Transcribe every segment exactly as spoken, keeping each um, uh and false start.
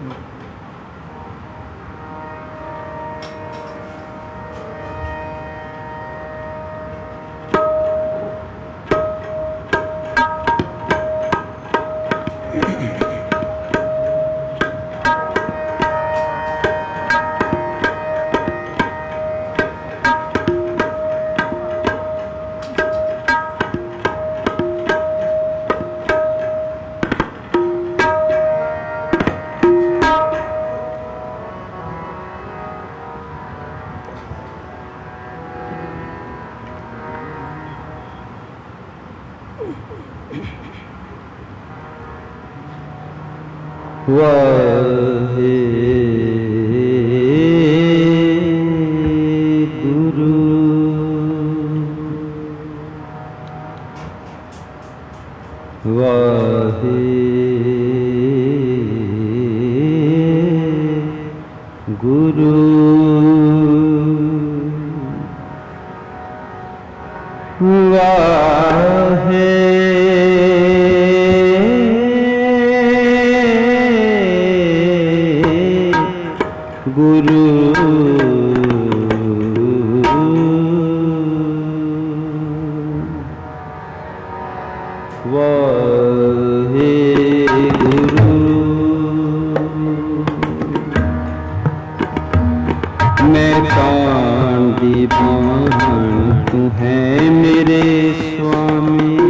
वाहे गुरु वाहे गुरु वाहे गुरु वाहे गुरु। मैं कांडी बाहन तू है मेरे स्वामी,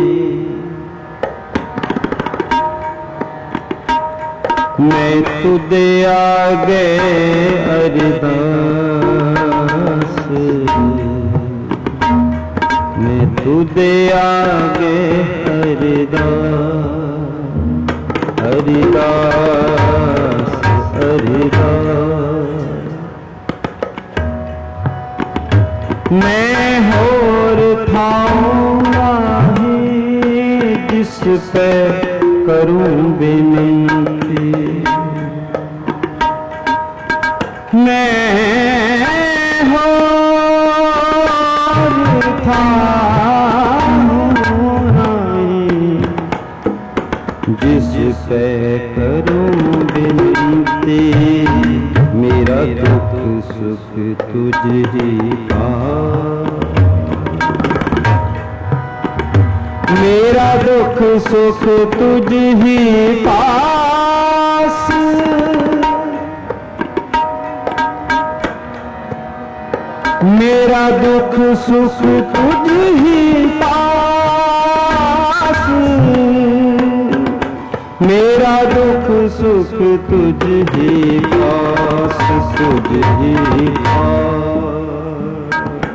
मैं तुदे आगे अरदास, मैं तुदे आगे अरदास, अरदास अरदास। मैं होर थाऊंगा ही जिस पे करूं विनती, मैं होर थाऊंगा जिस पे करूं विनती। मेरा दुख सुख तुझ ही पास, मेरा दुख सुख तुझ ही पास। मेरा दुख सुख तुझ ही पास, मेरा दुख सुख तुझ ही पास, तुझ ही पास।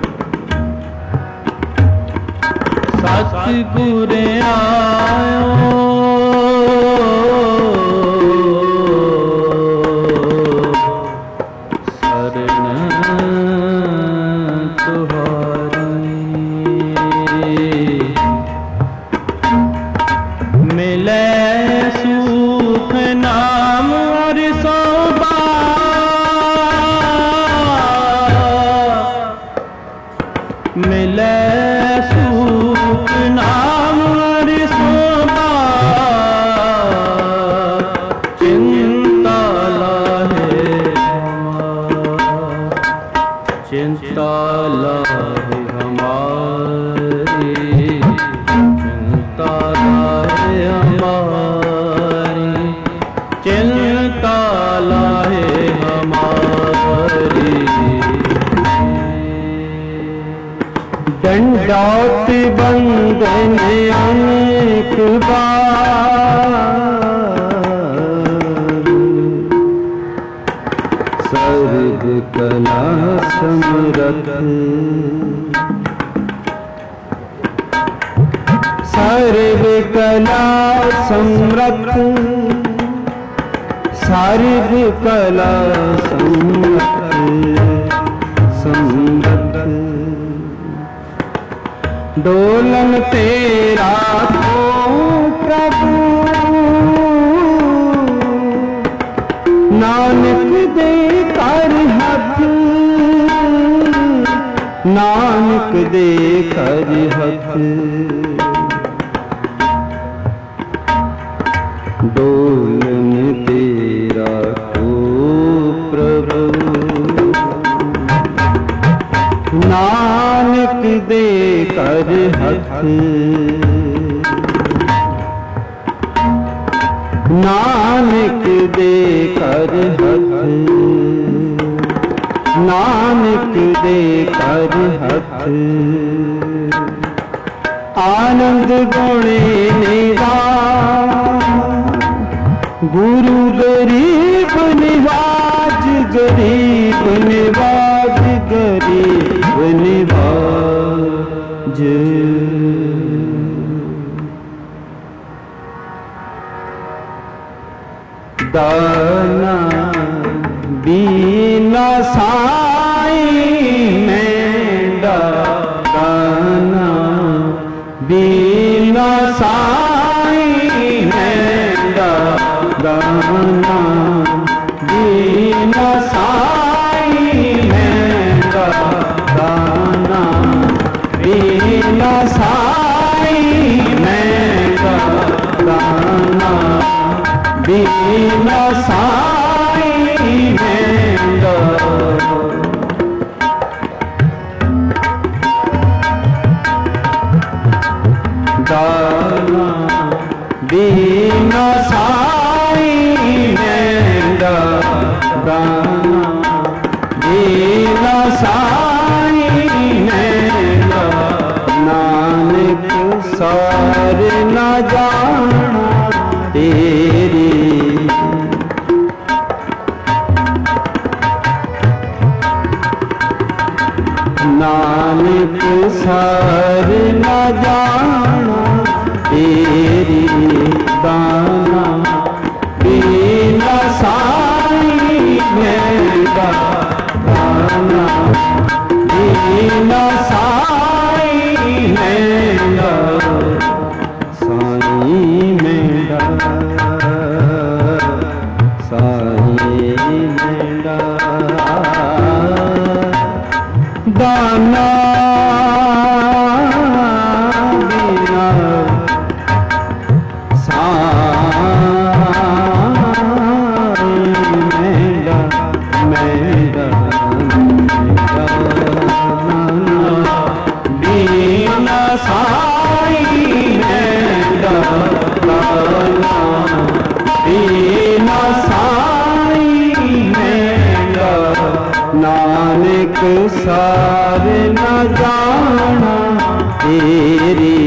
सतगुर आयो शरण तुम्हारी, मिले सुख नाम और सोबा, मिले सुख नाम और सोबा। चिंता लाहे चिंता लाहे हमारी, चिंता लाहे हमारी, चिंता लाहे हमारी। दंडौत बंदन अनेक बार, सर्व कला समरथ, सर्व कला समरथ, सर्व कला समरथ समरथ। डोलन तेरा तो प्रभु, नानक दे कर हथ, नानक दे कर हथ। डोलन तेरा दे कर हथ, नानक दे कर हथ। आनंद गुणे निधान, गुरु गरीब निवाज, गरीब निवाज, गरीब निवाज। दाना बीना साई मेंढा, दाना बीना साई मेंढा, दाना बीना साई मेंढा, दाना बीना साई मेंढा, दाना बीना साई मेंढा। दाना बीना साई मेंढा, दाना बीना साई मेंढा। नानक सार न जाना तेरी, नानक सार न जाना तेरी। दाना बीना साई मेंढा, दाना बीना साई मेंढा, साई मेंढा, साई मेंढा। दाना बीना साई मेंढा, मेंढा, मेंढा। बीना साई मेंढा, दाना बीना साई मेंढा। नानक सार न जाना तेरी,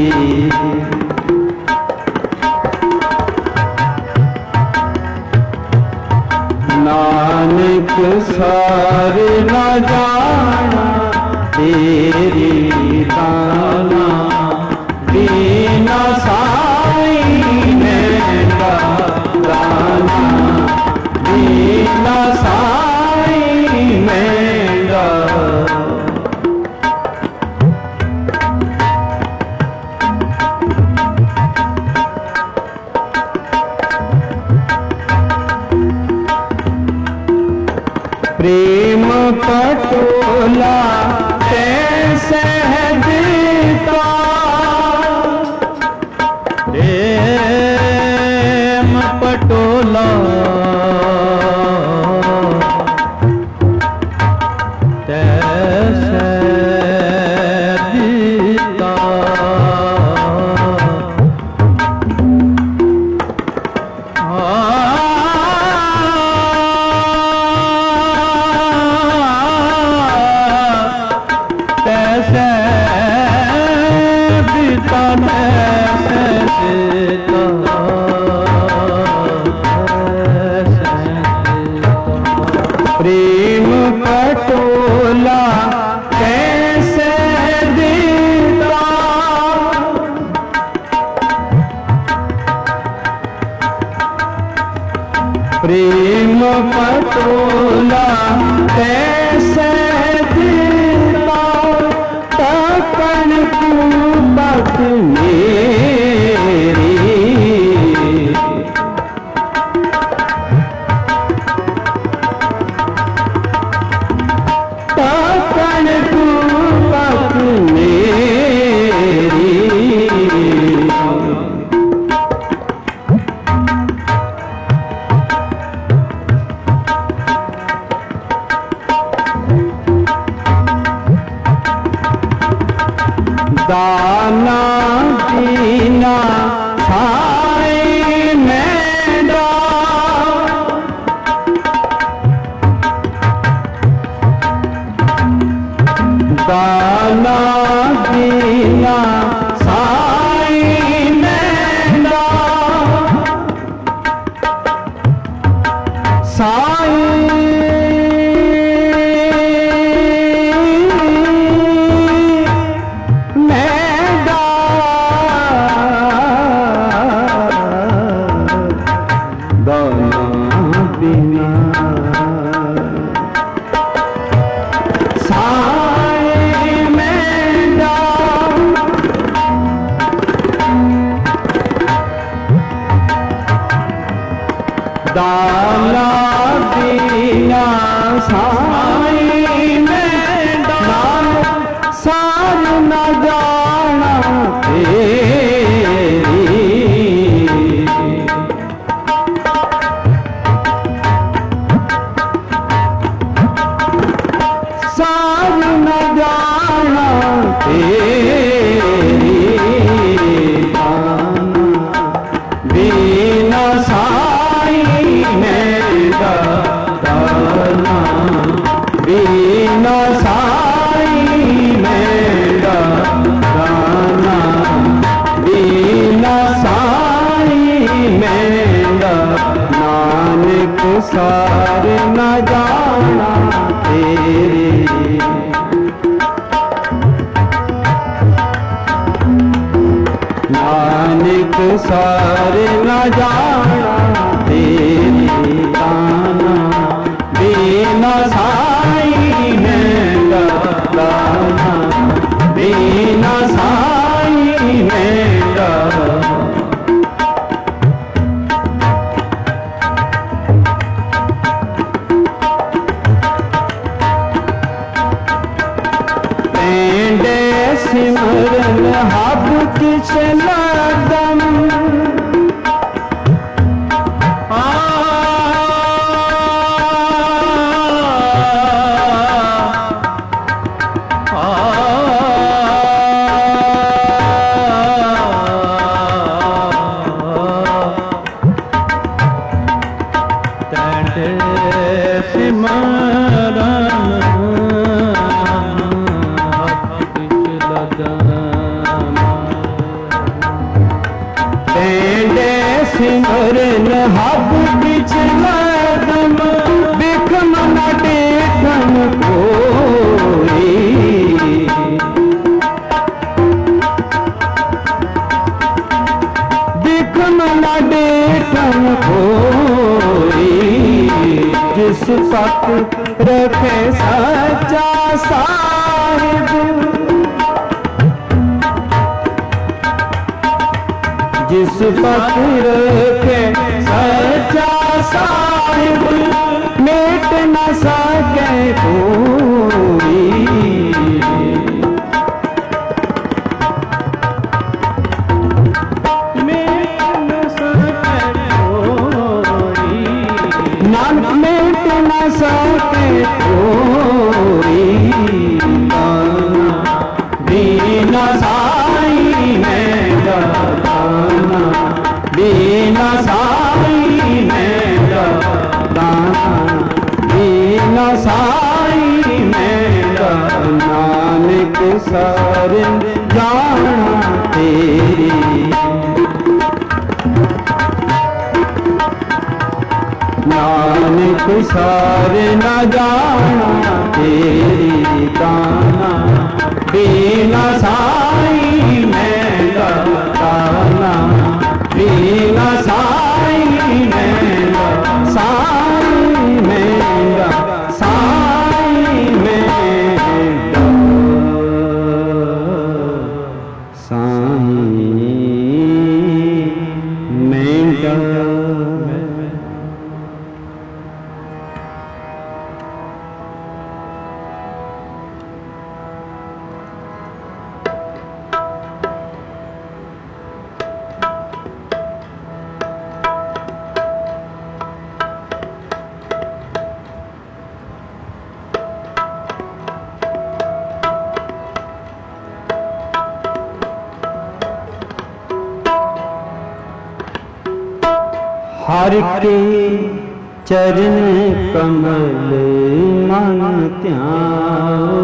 नानक सार न जाना तेरी। दाना बीना साई मेंढा, दाना बीना साई मेंढा। प्रेम पटोला कैसे देता, प्रेम पटोला कैसे देता। प्रेम पटोला कैसे देता, प्रेम पटोला कैसे देता। तपन कुबत मेरी, तपन कुबत मेरी। दाना बीना साई मेंढा, साईं मेरा दाना बिना साईं मेरा दाना बिना साईं मेरा सार न जाना तेरी सार न जाना तेरी बिना साईं मेरा दाना बिना साईं मेरा दाना बिना साईं मेरा नानक सार न जाना तेरे नानक सार न जाना तेरे दाना बिना साईं मेरा दाना बिना साईं मेरा पेंडे सिमरन हब किछ लगम सिमरन हब बिच लगम बिखम न देखन कोई बिखम न देखन कोई जिस पक रखे सच्चा साहिब जिस फकीर के सच्चा साहिब मिट न सके कोई मिट न सके कोई नानक मिट न सके कोई बिना साईं मेरा बिना साईं मेरा दाना बिना साईं मेरा नानक सार जाना तेरी नानक सार न जाना तेरी दाना बिना साईं मेरा दाना बिना साईं मेरा साईं मेरा साईं मेरा साईं मेरा हर के चरण कमल मन ध्याओ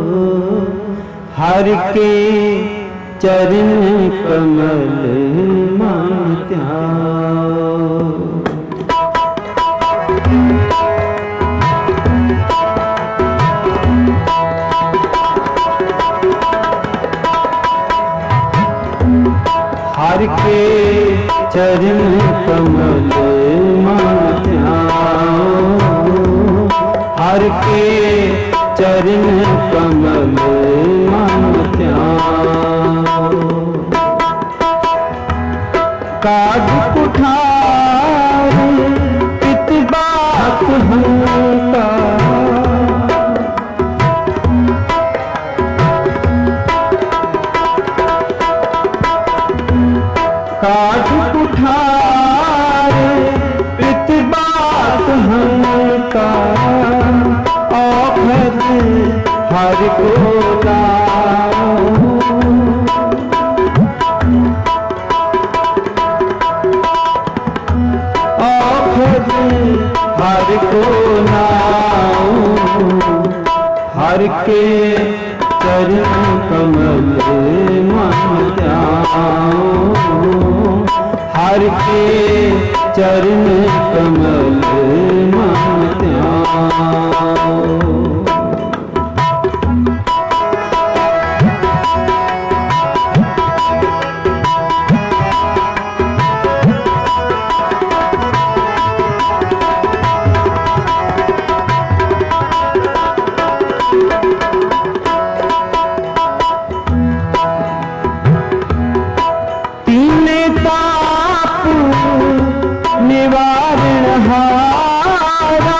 हर के चरण कमल मन ध्याओ के चरण कमल मन ध्याओ, हर के चरण कमल मन ध्याओ। काज कुठार पित बात हंका, काज कुठार पित बात हंका, औखद हर को लाओ, औखद हर को लाओ, हर के चरण कमल मन ध्याओ, हर के चरण कमल मन ध्याओ। निवारण हारा,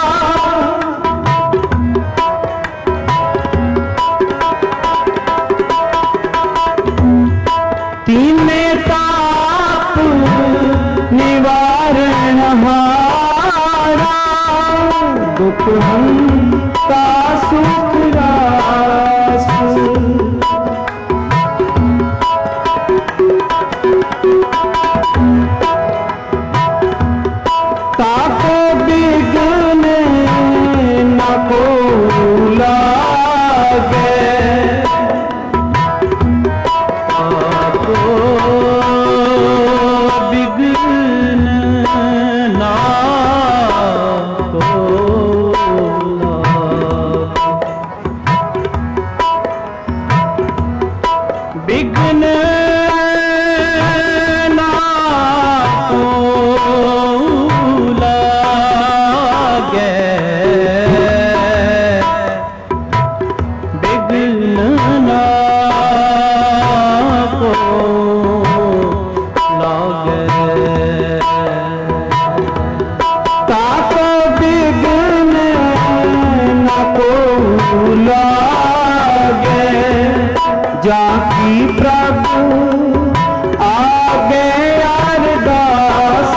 तीने ताप निवारण हारा, दुख हंता सुख रासु, ताको बिघ्न न को लागे, ताको बिघ्न न को लागे, बिघ्न जाकी प्रभु आगे अरदास,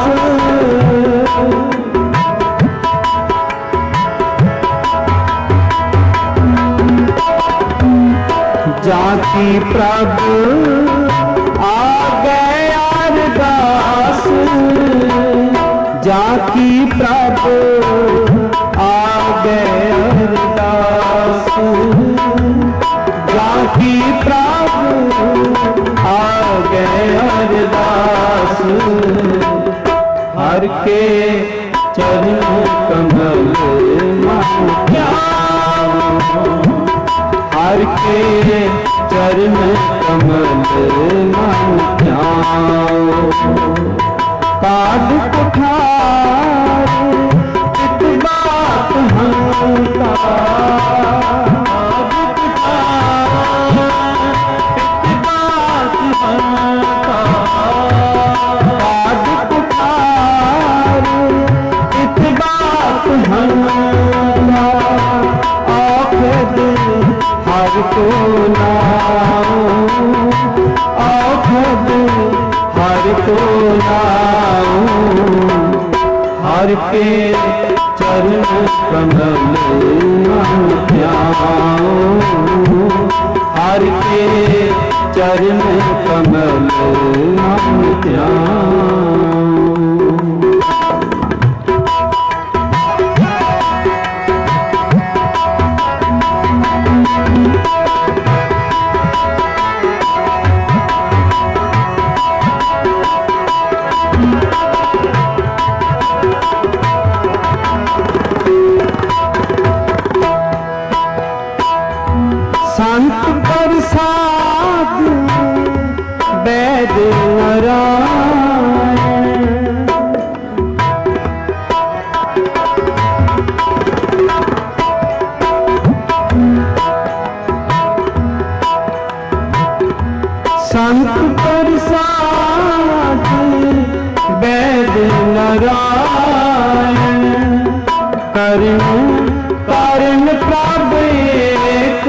जाकी प्रभु आगे अरदास, जाकी प्रभु आगे अरदास, जाकी प्रभु आ गए अरदास, हर के चरण कमल मन ध्याओ, हर के चरण कमल मन ध्याओ। काज कुठार पित बात हंका, हर को लाओ, औखद हर को लाओ, हर के चरण कमल मन ध्याओ, हर के चरण कमल मन ध्याओ। करण कारण प्रभ एक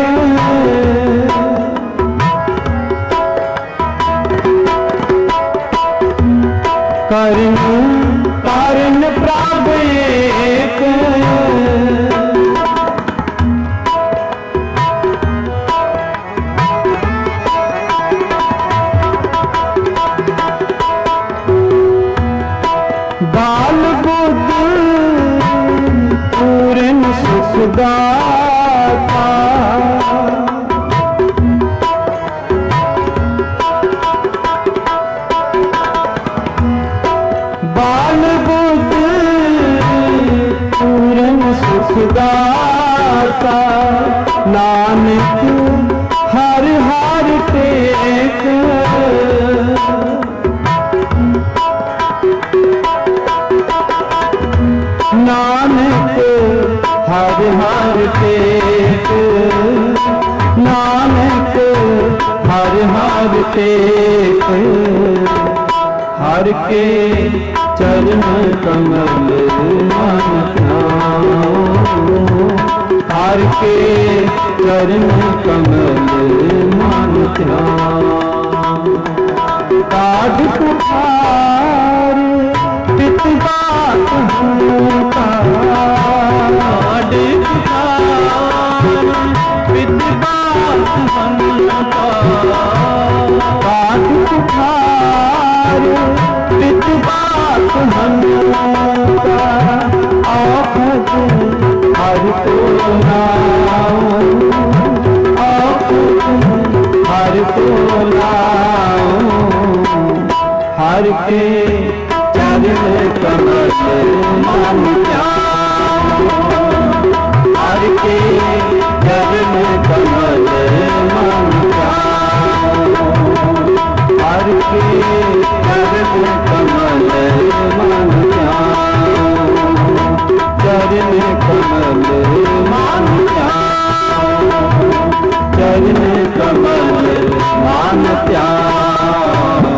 करण कारण प्रभ एक बाल बुद्ध पूर्ण सुखदाता बाल बुद्ध पूर्ण सुखदाता नानक हर हर टेक नानक हर हर टेक नानक हर हर टेक हर के चरण कमल मन ध्यान हर के चरण कमल मन ध्यान काढ़ पुकार पित बात काढ़ पुकार पित बात काढ़ पुकार पित बात आफत हर को लाओ आफत हर को लाओ हर के चरण कमल मन ध्यान हर के चरण कमल मन ध्यान हर के चरण कमल मन ध्यान चरण कमल मन ध्यान चरण कमल मन ध्यान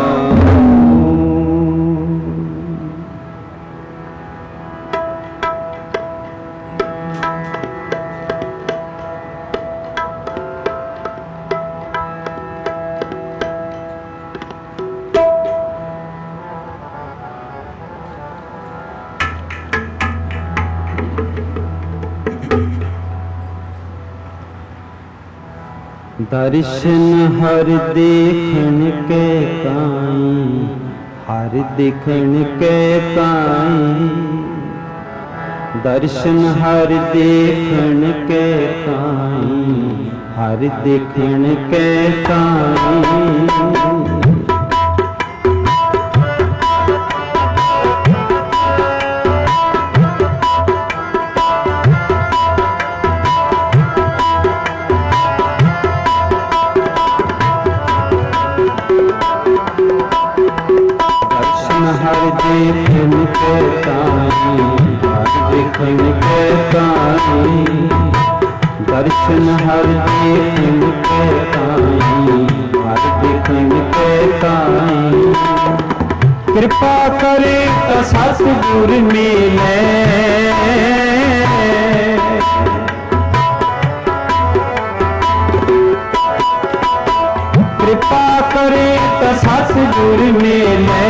दर्शन हर देखन के काई हर देखन के काई दर्शन हर देखन के काई हर देखन के काई हर देखन के ताई हर देखन के ताई दर्शन हर देखन के ताई हर देखन के ताई कृपा करे तो सतगुर मिले कृपा करे तो सतगुर मिले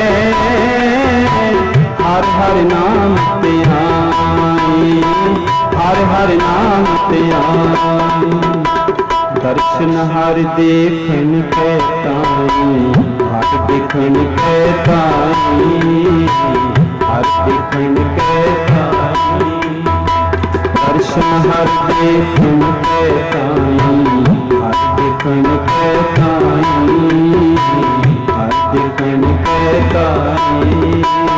हर हर नाम ते आई हर हर नाम ते आई दर्शन हर देखन के ताई हर देखन के ताई हर देखन के ताई दर्शन हर देखन के ताई हर देखन के ताई हर देखन के ताई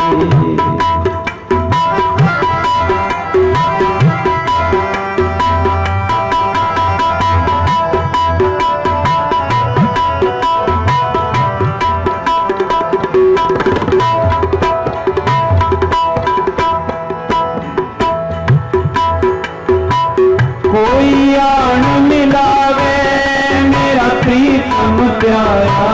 कोई आन मिलावे मेरा प्रीतम प्यारा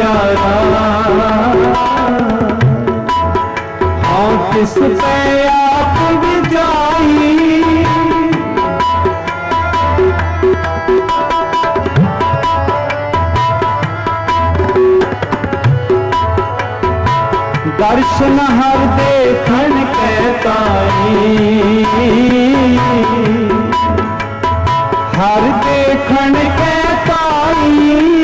प्यारा हाँ किस पे आप विजाई दर्शन हर देखन कहताई हर देखन कहताई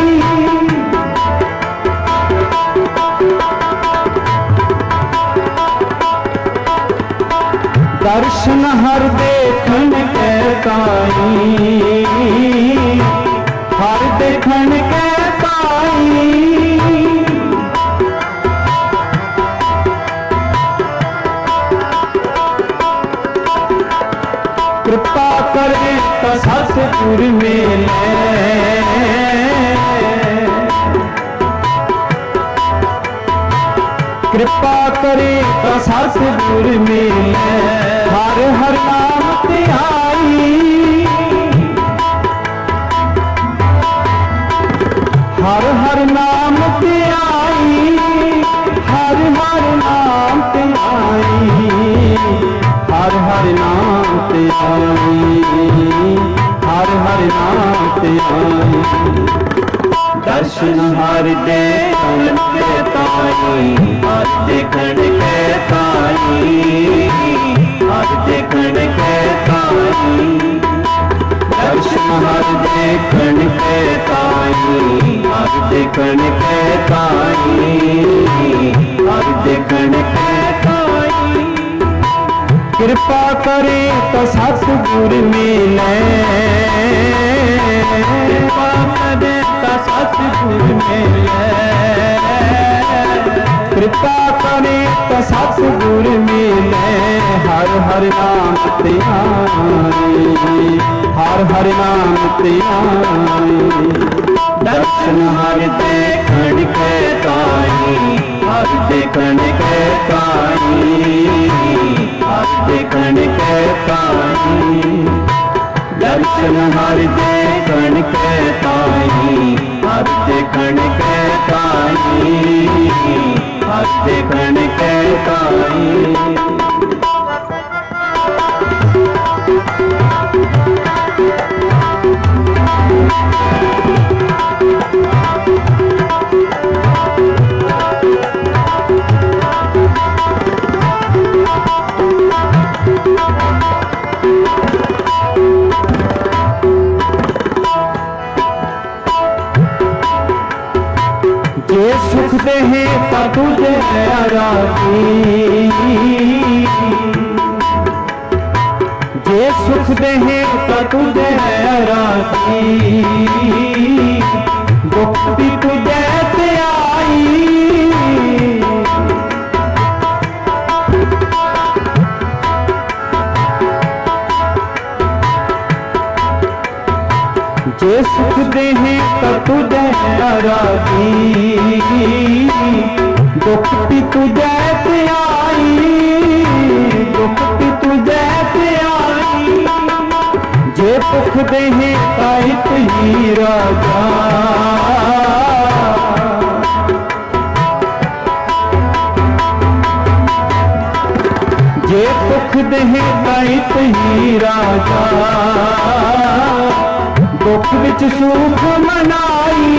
दर्शन हर देखन कहताई हर देखन कहताई कृपा करे तो सतगुर मिले कृपा करे तो सतगुर मिले हर हर नाम ते आई हर हर नाम ते आई हर हर नाम ते आई हर हर नाम ते आई हर हर नाम ते आई दर्शन हर देखन कहताई हर देखन कहताई हर देखन कहताई दर्शन हर देखन कहताई हर देखन कहताई हर देखन कहताई कृपा करे तो सतगुर मिले कृपा करे तो सतगुर मिले कृपा करे तो सतगुर मिले हर हर नाम ते आई हर हर नाम ते आई दर्शन हर देखन कहताई हर देखन कहताई हर देखन कहताई दर्शन हर देखन कहताई हर देखन कहताई हर देखन कहताई जे सुख देहे पर तुझे आराधी जे सुख देहे पर तुझे आराधी दुख भी तुझे ते आई जे सुख देहे तो तुझे आराधी दुख भी तुझे ते आई दुख भी तुझे ते आई जे सुख देहे ताहित ही राजा जे सुख देहे ताहित ही राजा दुख विच सुख मनाई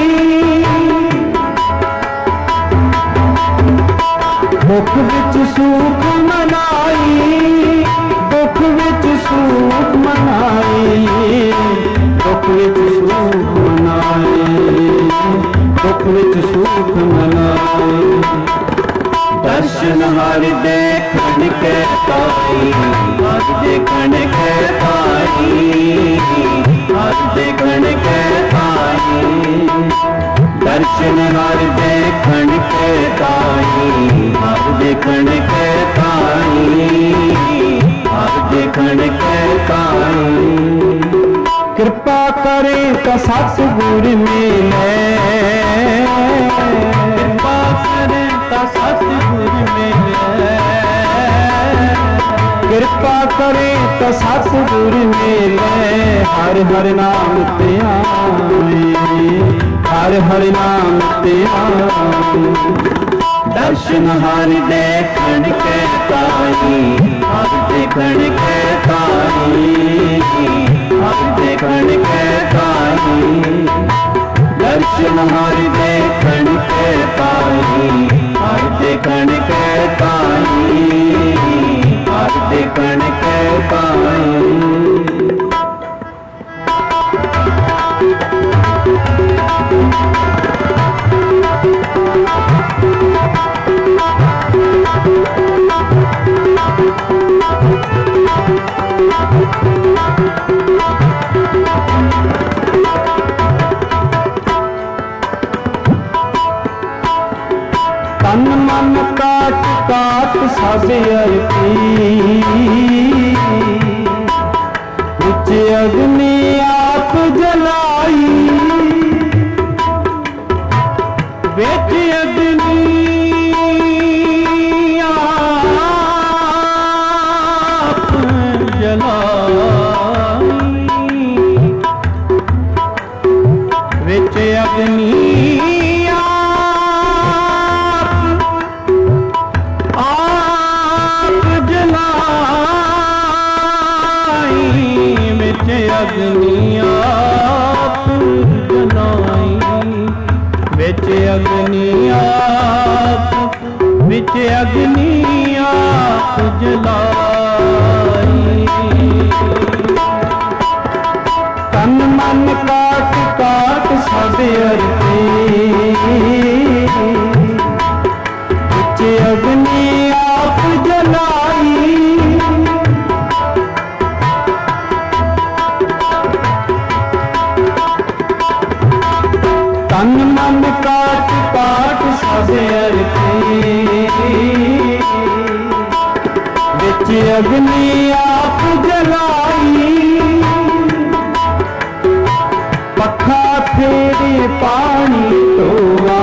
दुख विच सुख मनाई दुख विच सुख मनाई दुख विच सुख मनाई दुख विच सुख मनाई दर्शन हर देखन कहताई हर देखन कहताई हर देखन कहताई दर्शन हर देखन कहताई हर देखन कहताई हर देखन कहताई कृपा करे तो सतगुर मिले कृपा करे तो सतगुर मिले कृपा करे तो सतगुर मेले, हर हर नाम ते आए, हर हर नाम ते आए। दर्शन हर देखण के ताई, हर देखण के ताई, हर देखण के ताई। दर्शन हर देखण के ताई, हर देखण के ताई, हर देखण के ताई। तन मन काट काट साजे अर्पी, विच अग्नि आप जलाई, विच अग्नि आप जलाई, विच अग्नि अग्नि आप जलाई, विच अग्नि आप, विच अग्नि आप जलाई। तन मन काट काट साडे अर्पे, विच अग्नि आप जलाई। तन मन काट काट साजे अर्पे, विच अग्नि आप जलाई। पखा फेरे पानी टोवा,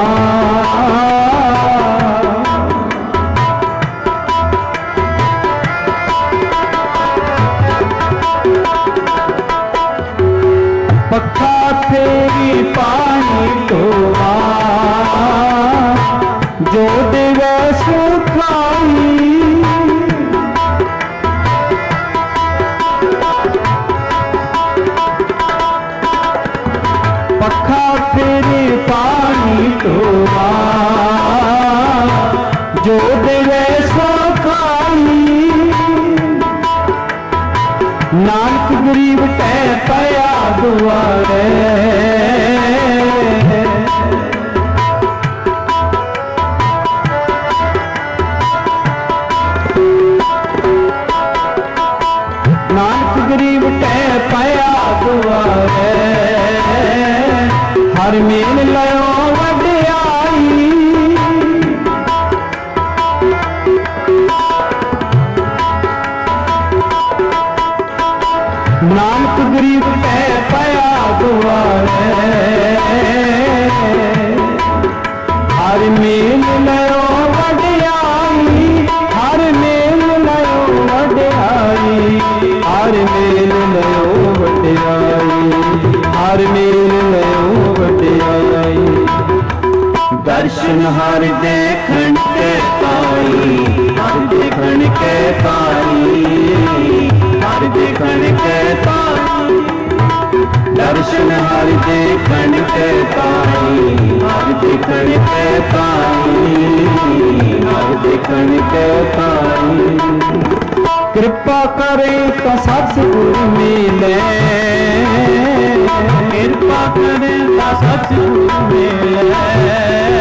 पखा फेरी पानी टोवा, जो देवे सुखाई। पखा फेरी पानी टोवा, जो देवे सुखाई। नानक गरीब तै पया दुआरे, नानक गरीब तै पया दुआरे। हर मेल लयो वड्याई, नानक गरीब तै पया दुआरे। हर मेल लयो वड्याई, हर मेल लयो वड्याई, हर मेल लयो वड्याई, हर मेल लयो वड्याई। दर्शन हर देखण के ताई, हर देखण के ताई, हर देखण के ताई। दर्शन हर देखण के ताई, हर देखण के ताई, हर देखण के ताई। कृपा करे तो सतगुर मिले, कृपा करे तो सतगुर मिले,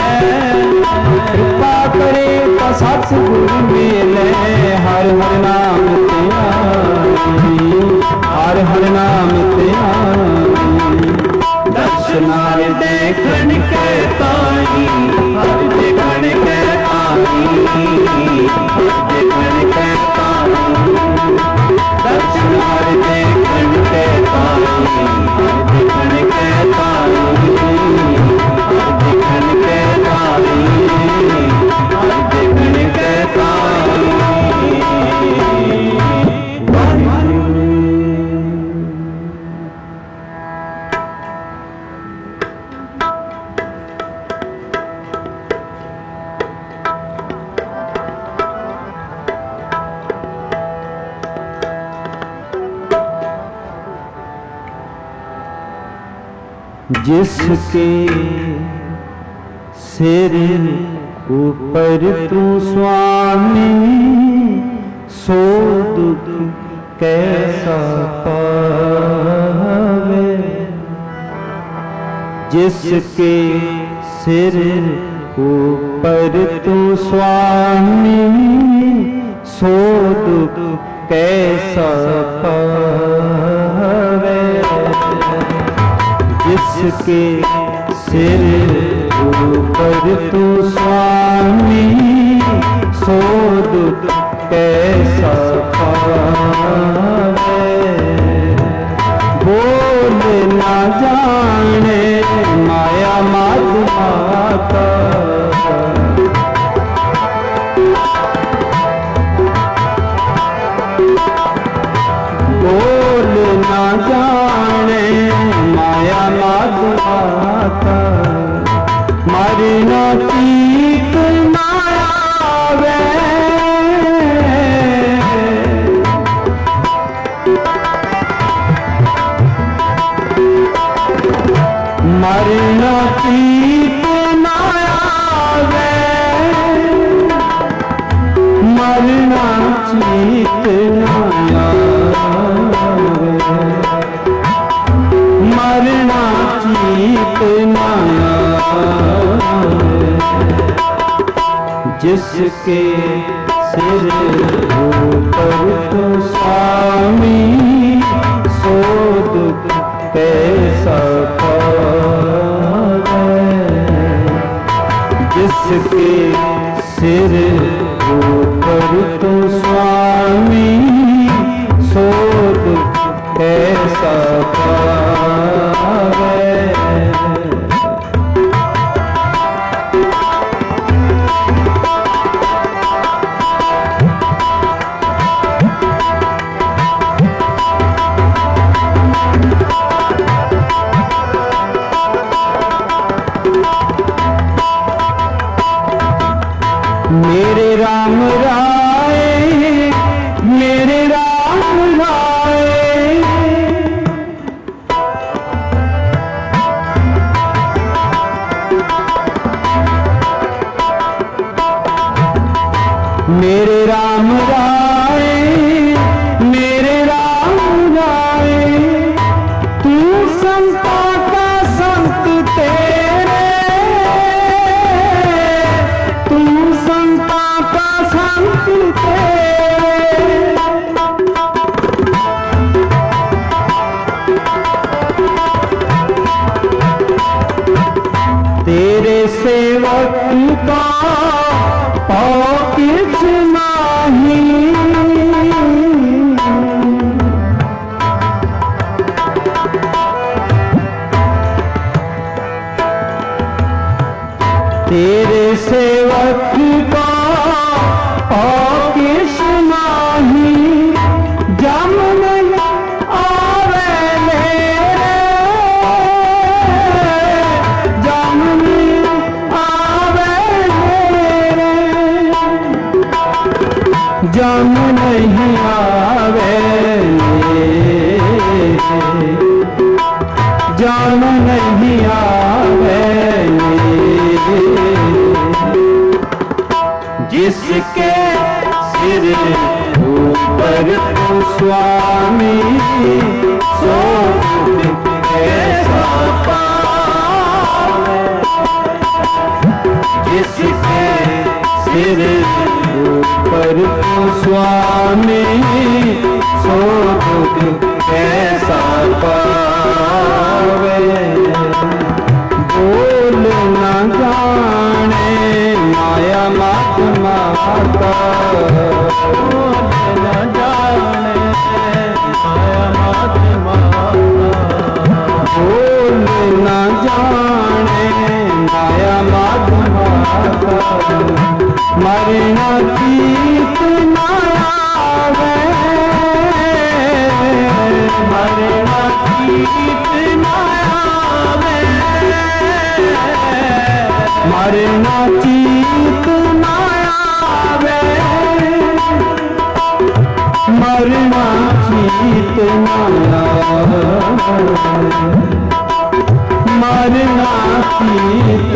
कृपा करे तो सतगुर मिले। हर हर नाम ते आई, हर हर नाम ते आई। दर्शन हर देखण के ताई, हर देखण के ताई, हर देखण के ताई। दर्शन हर देखण के ताई, हर देखण के ताई, हर देखण के ताई, हर देखण के ताई। जिसके सिर ऊपर तू स्वामी, सो दुख कैसा पावे। जिसके सिर ऊपर तू स्वामी, सो दुख कैसा पावे। जिसके सिर ऊपर तू स्वामी, सो दुख कैसा पावे। बोल ना जाने माया माता, बोल ना जाने माया माता, मरना तीत माया वे। मरना तीत माया वे, मरना चीत माया वे, मरना चीत माया वे। जिसके सिर ऊपर तो स्वामी, सो दुख कैसा पावे। जिसके सिर ऊपर तो स्वामी, सो दुख कैसा पावे। मेरे राम राय, मेरे राम राय, मेरे राम राय, मेरे राम राय। तू संता का संत तेरे, तू संता का संत तेरे। तेरे सेवक का पाओ किछ नाही, तेरे सेवक का पाओ किछ नाही। जम नहीं आवे मेरे, जम नहीं आवे मेरे, जम नहीं आवे मेरे, जम नहीं आवे मेरे। जिसके सिर ऊपर तू स्वामी, सो दुख कैसा पावे। जिसके सिर ऊपर तू स्वामी, सो दुख कैसा पावे। बोल ना जाने माया माता, बोल ना जाने माया माता, बोल ना जाने माया माता। मरना चीत माया वे, मरना चीत माया वे, मरना चीत माया वे, मरना चीत माया। मरना कीत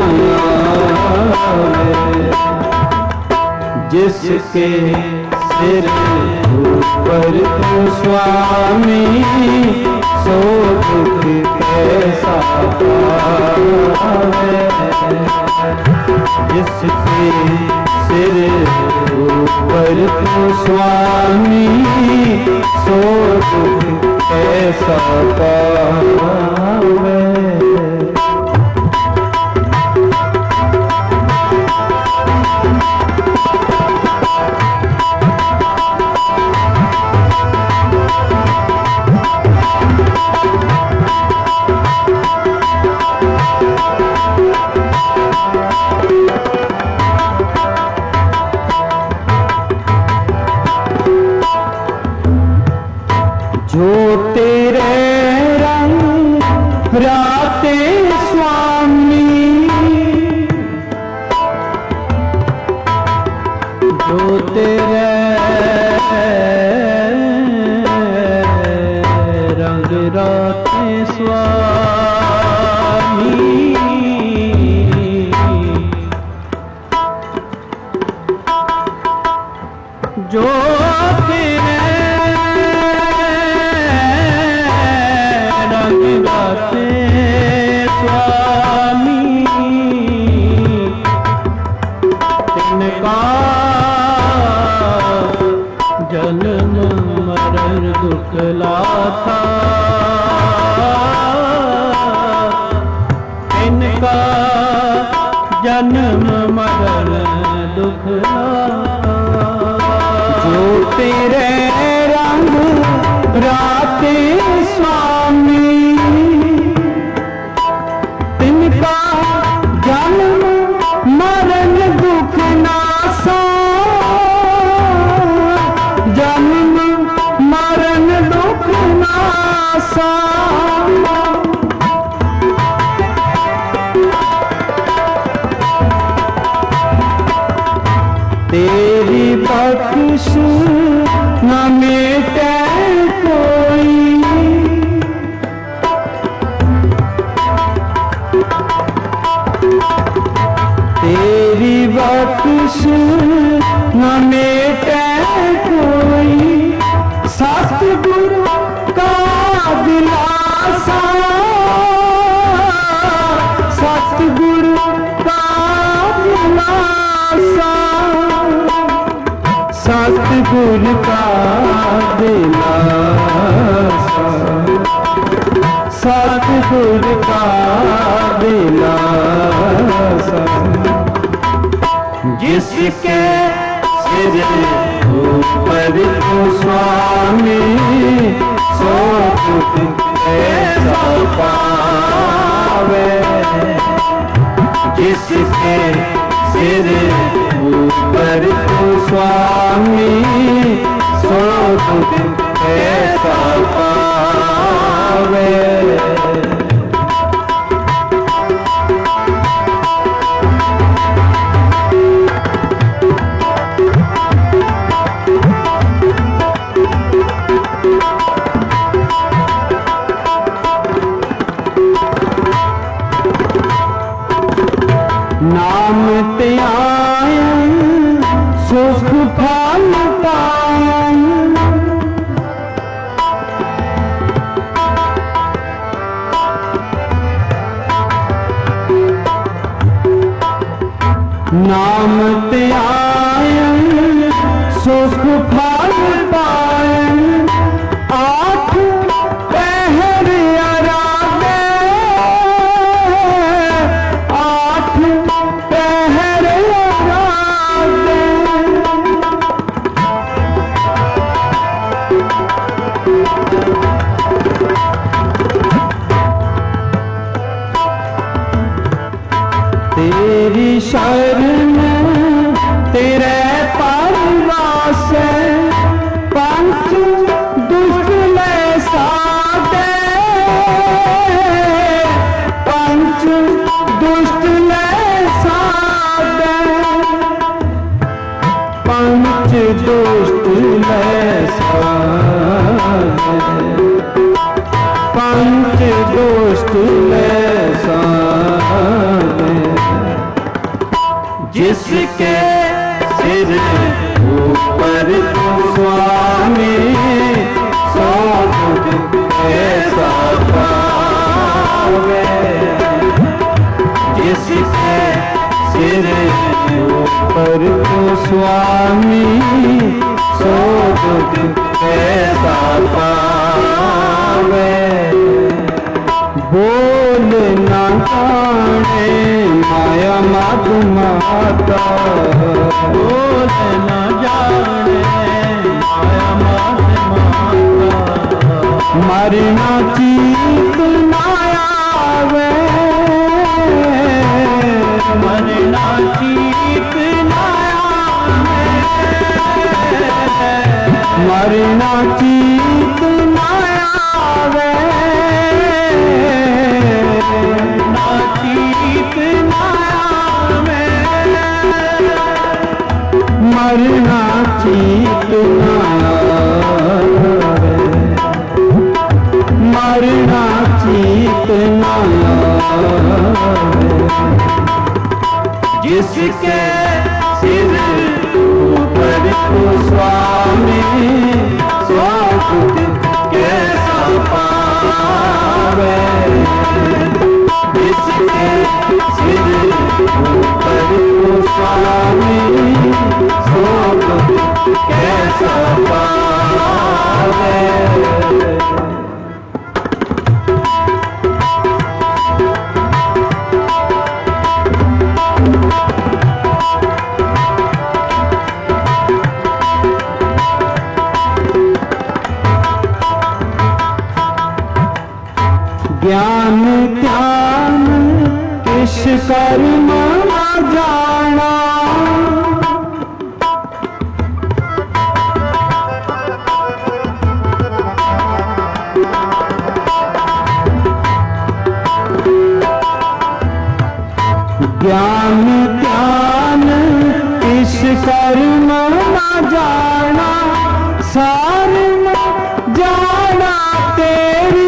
जिसके सिर ऊपर तू स्वामी सो दुख कैसा पावे। जिसके सिर ऊपर तू स्वामी सो दुख कैसा पावे। जो तेरे रंग राते स्वामी, जो तेरे रंग राते स्वामी, जो तेरे स्वामी, तिनका जन्म मरण दुख लाथा, तिनका जन्म मरण दुख लाथा। जो तेरे रंग राते स्वामी, तिनका जन्म मरण दुख नासा, जन्म मरण दुख नासा। तेरी बख्श न मिटे कोई, तेरी बख्श न मिटे कोई, सतगुरु का दिलासा, सतगुरु का दिलासा, सतगुरु का दिलासा, सतगुरु का दिलासा। जिसके सिर ऊपर तू स्वामी सो दुख कैसा पावे। जिसके सिर ऊपर तू स्वामी सो दुख कैसा पावे। नाम ते आयन सुख फल पायन, नाम ते आयन सुख फल पायन। आठ पहर आराधे, आठ पहर आराधे। तेरी शरण तेरे परवास, जिसके सिर ऊपर तो स्वामी सो दुख कैसा पावे। जिसके सिर ऊपर तो स्वामी सो दुख कैसा पावे। बोल ना जाने माया माधु माता, बोल ना जाने माया माधु माता। मरना चीत ना आवे, मरना चीत ना आवे, मरना चीत ना आवे, चीत ना आवे, मरना चीत ना आवे, मरना चीत ना आवे। जिसके सिर ऊपर तो स्वामी सो दुख कैसा पावे। जिसके सिर ऊपर तो स्वामी सो दुख कैसा पावे। ज्ञान ध्यान किस कर्म न जाना, ज्ञान ध्यान किस कर्म न जाना। सार न जाना तेरी,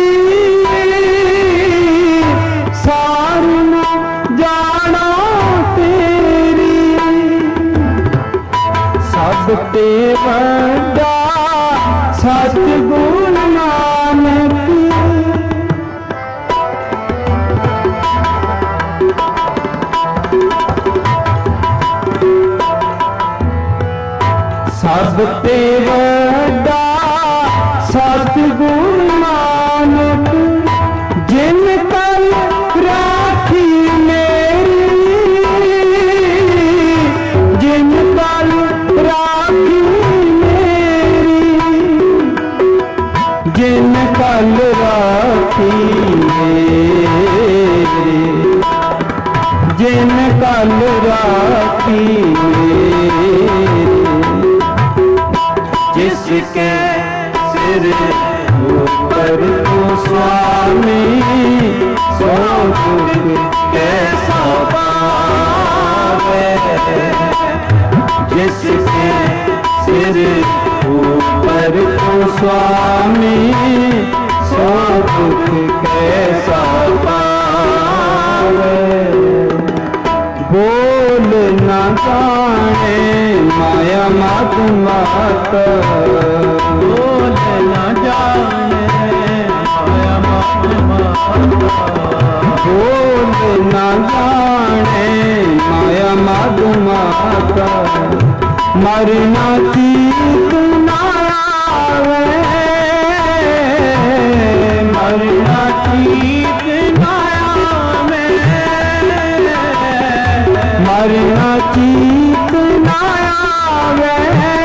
सार न जाना तेरी। सब ते वड्डा सतगुण नानक, सब ते वड्डा सतगुण नानक। जिन कल राखी मेरी, जिन कल राखी मेरी, जिन कल राखी मेरी, जिन कल राखी मेरी। जिसके सिर ऊपर तो स्वामी सो दुख कैसा पावे। जिसके सिर ऊपर तो स्वामी सो दुख कैसा पावे। बोल न जाने माया माधु माता, बोल न जाने माया माधु माता। बोल न जाने माया माधु माता। मरना चीत ना आवे, मरना चीत ना आवे, मरना चीत ना आवे,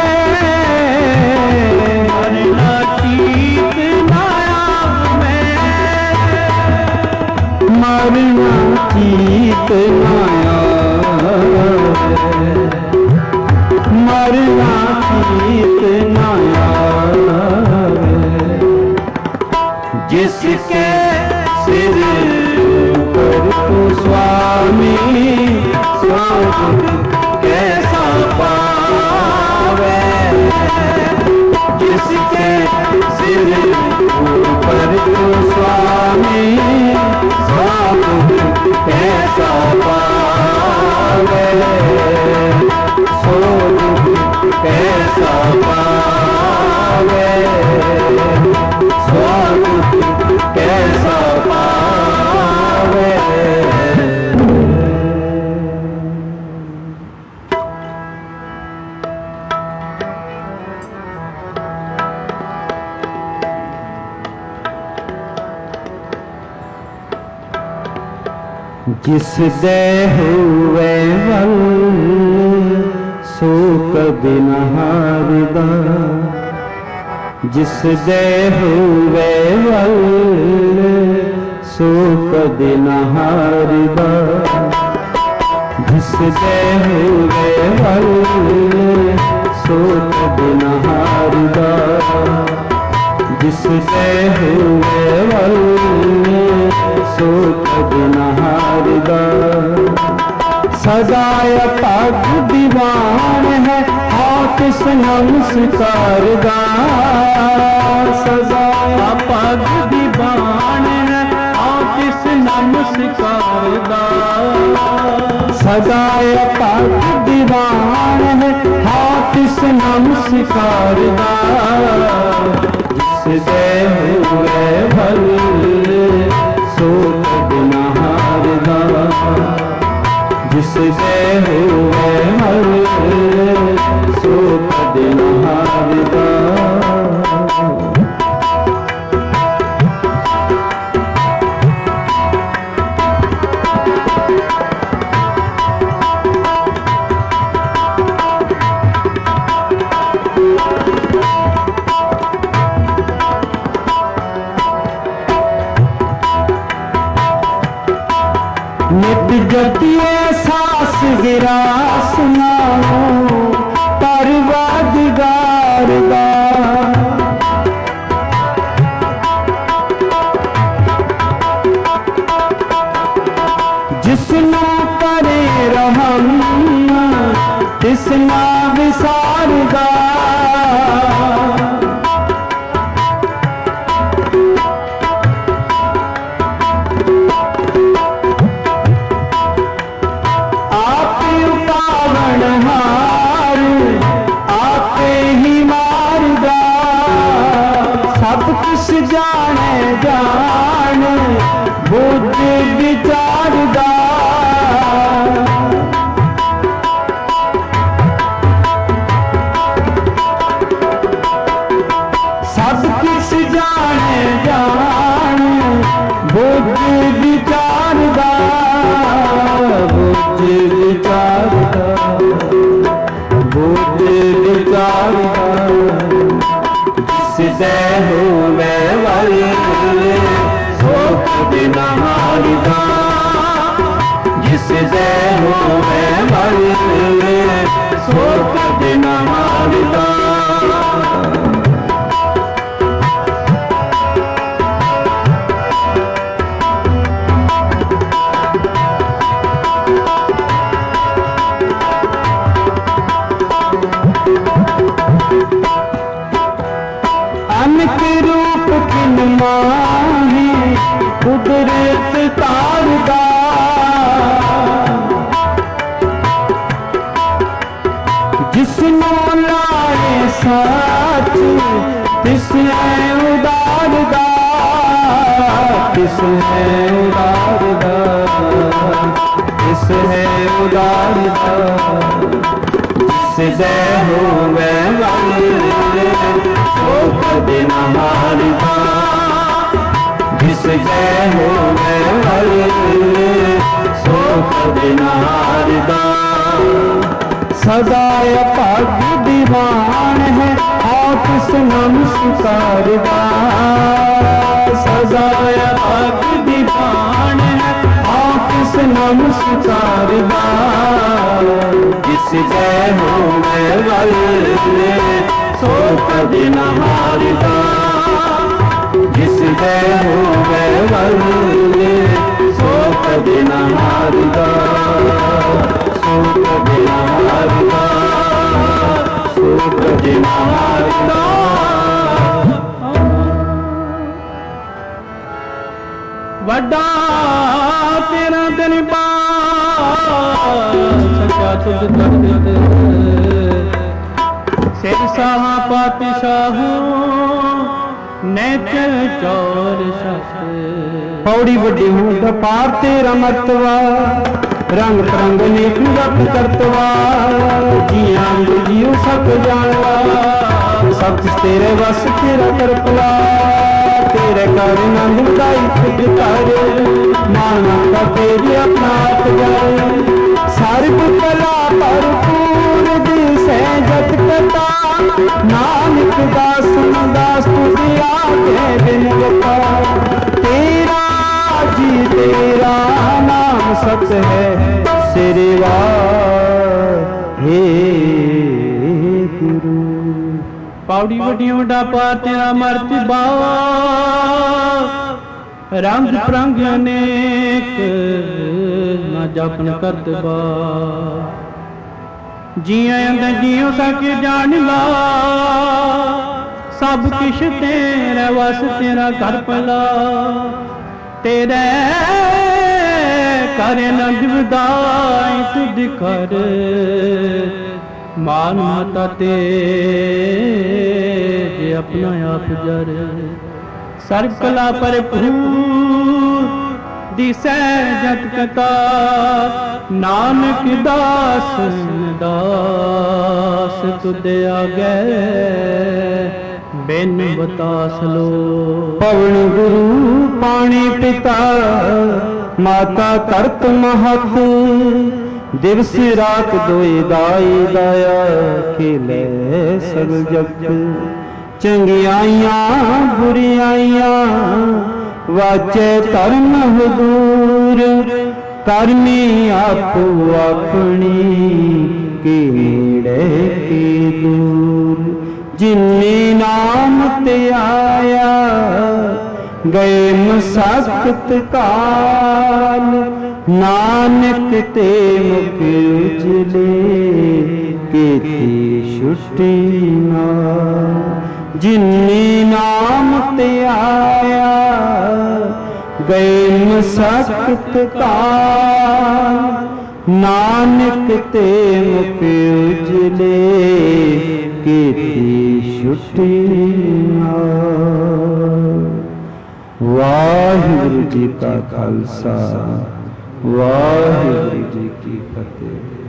मरना चीत ना आवे, मरना चीत ना आवे, मरना चीत ना आवे। जिसके सिर ऊपर तो स्वामी सो दुख कैसा पावे। जिसके सिर ऊपर तो स्वामी सब कैसा पावे, सो कैसा पावे, स्वामी कैसा पावे। जिस दे हुए वल सो कभी न हारदा, जिस दे हुए वल सो कभी न हारदा, जिस दे हुए वल सो कभी न हारदा, जिस दे हुए वल सो कभी न हारदा। सजाय पग दीवान है आतिश नमस्कारदा, सजाय पग दीवान है आतिश नमस्कारदा, सजाय पग दीवान है आतिश नमस्कारदा। जिस दे हुए भल सो कभी न हारदा, जिस दे हुए भल सो कभी न हारदा। नित जतिए सास गिरा सुनाओ परवरदिगार दा, जिसना करे रहम तिसना विसारदा, जाने जान बुझ विचारदा, सब किस जाने जान बुझ विचारदा, बुझ विचारदा, बुझ विचारदा। जिस दे हुए वल सो कभी न हारदा, जिस दे हुए वल सो कभी न हारदा। अनक रूप किन माही कुदरत तारदा, जिसनो लाए सच तिस है उदारदा, तिस है उदारदा, तिस है उदारदा। जिस दे हुए वल सो कभी न हारदा, जिस दे हुए वल सो कभी न हारदा। सजाय पग दीवान है आतिश नमस्कारदा, सजाय पग दीवान है आतिश नमस्कारदा। जिस दे हुए वल सो कभी न हारदा, जिस दे हुए वल सो कभी न हारदा, सो कभी न हारदा, सो कभी न हारदा। तुझ तख्त सिर साहा पातशाहू नैचर चौर शत पौड़ी बड़ी हूँ दपार तेरा मर्तवा रंग परंग नेक रख करतवा जिया जियो सब जानवा सब कुछ तेरे बस तेरा करपला तेरे कर नंद उदाई खुद कर मानवता तेरी अपना आप कर सर्व कला भरपूर दिल से जत कता नानक दास दास तुझे आगे बिन बता तेरा जी तेरा नाम सत्य है सिरवा हे गुरु पौड़ी वड्डी वड्डा पार तेरा मर्तबा रंग परंग अनेक ना जपन करतबा जिया अंदर जियो सके जान ला सब किश तेरा वस तेरा घर पला तेरे कर नंद विदाई तुझ कर मान माता ते अपना आप जर सर्व कला भरपूर दिसै जत कथा नानक दास दास तुदे आगे बिन बतास लो पवन गुरु पानी पिता माता तरत महत दिवस रात दोए दाई दाया खेले सगल जगत चंगियाइयां बुरियाइयां वाचे धर्म हजूर करनी आपो अपनी के नेड़े के दूर जिन्ने नाम ते आया गए मसक्त काल नानक ते मुख उजले केती छुट्टी नाल जिन्ने नाम ते आया गए मसक्त काल नानक ते मुख उजले केती छुट्टी नाल। वाहिगुरु जी का खालसा वाहिगुरु जी की फतेह।